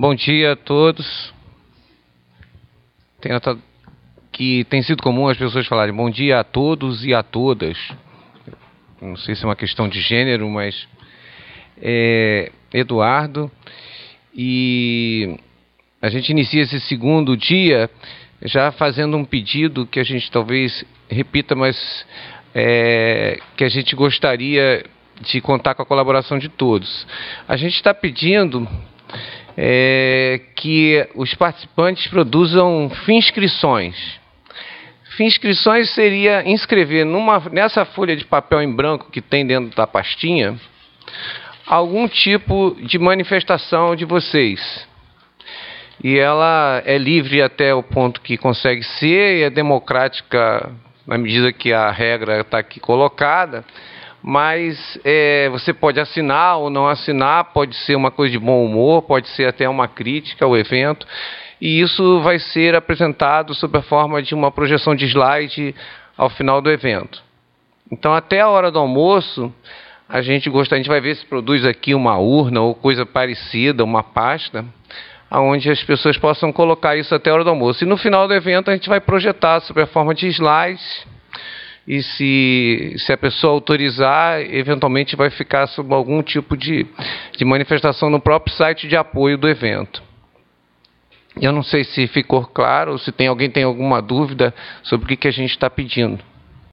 Bom dia a todos. Tenho notado que tem sido comum as pessoas falarem bom dia a todos e a todas. Não sei se é uma questão de gênero, mas Eduardo. E a gente inicia esse segundo dia já fazendo um pedido que a gente talvez repita, mas que a gente gostaria de contar com a colaboração de todos. A gente está pedindo que os participantes produzam finscrições. Finscrições seria inscrever nessa folha de papel em branco que tem dentro da pastinha algum tipo de manifestação de vocês. E ela é livre até o ponto que consegue ser e é democrática na medida que a regra está aqui colocada. Mas você pode assinar ou não assinar, pode ser uma coisa de bom humor, pode ser até uma crítica ao evento, e isso vai ser apresentado sob a forma de uma projeção de slide ao final do evento. Então, até a hora do almoço, a gente vai ver se produz aqui uma urna ou coisa parecida, uma pasta, onde as pessoas possam colocar isso até a hora do almoço. E no final do evento, a gente vai projetar sob a forma de slides. E se a pessoa autorizar, eventualmente vai ficar sob algum tipo de manifestação no próprio site de apoio do evento. Eu não sei se ficou claro, ou se alguém tem alguma dúvida sobre o que a gente está pedindo.